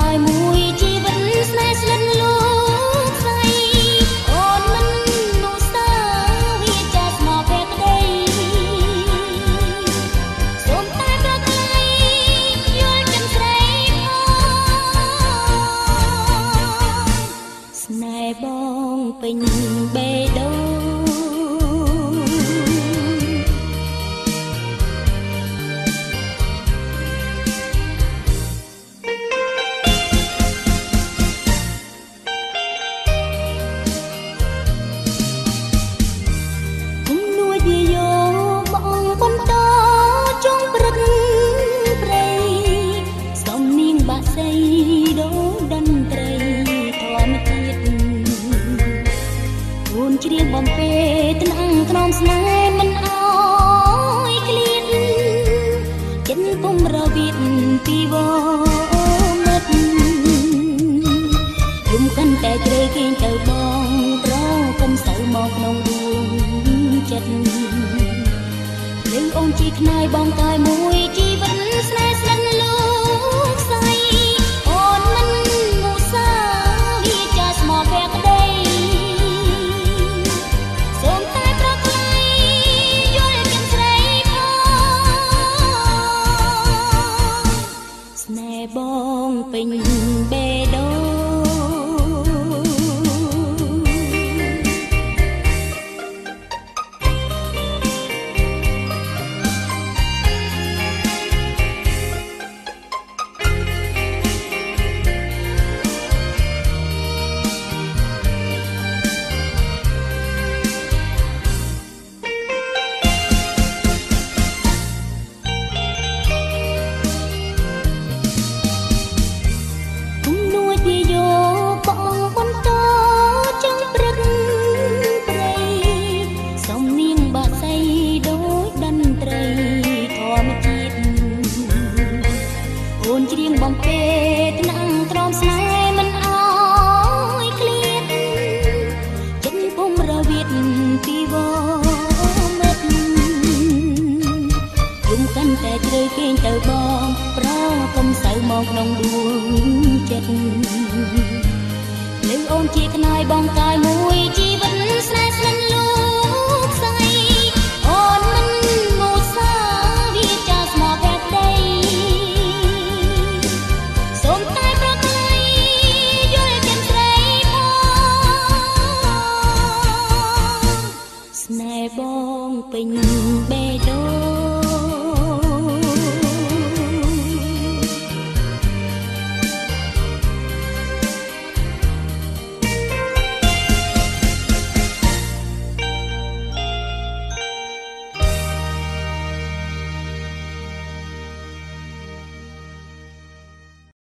កាយមួយជីវិតស្នេហ៍ស្និទ្ធលោកស្រីអូនមិននោះសើវាចាស់មកពេលក្តីសូមតែប្រកលែងយល់ចិត្តស្រីផងស្នេហ៍បងពេញបេះដូងច្រៀងបំពេថ្នាំងថ្នមស្នេហ៍មិនអោយឃ្លាតចិត្តពុំរវិតពីវមិត្តយំកាន់តែជ្រៅគេងទៅបងប្រកុំសូវមកក្នុងដួងចិត្តលើអូនជីខ្នាយបងកាយមួយជីវិតស្នេហ៍ស្និទ្ធលោកស្រីអូនមិនមុសាវាចាស់មកពេលក្តីបងពេញបេះដូងច្រៀងបំពេថ្នាំងទ្រាំស្នេហ៍មិនអោយឃ្លាតចិត្តពុំរវិតពីវមិត្តយំកាន់តែជ្រៅគេងទៅបងប្រកុំសូវមកក្នុងដួងចិត្តលើអូនជាខ្នាយបងកាយមួយជីវិតស្នេហ៍ស្និទ្ធលោកស្រីអូនមិនមុសាវាចាស់មកពេលក្តីស្នេហ៍បងពេញ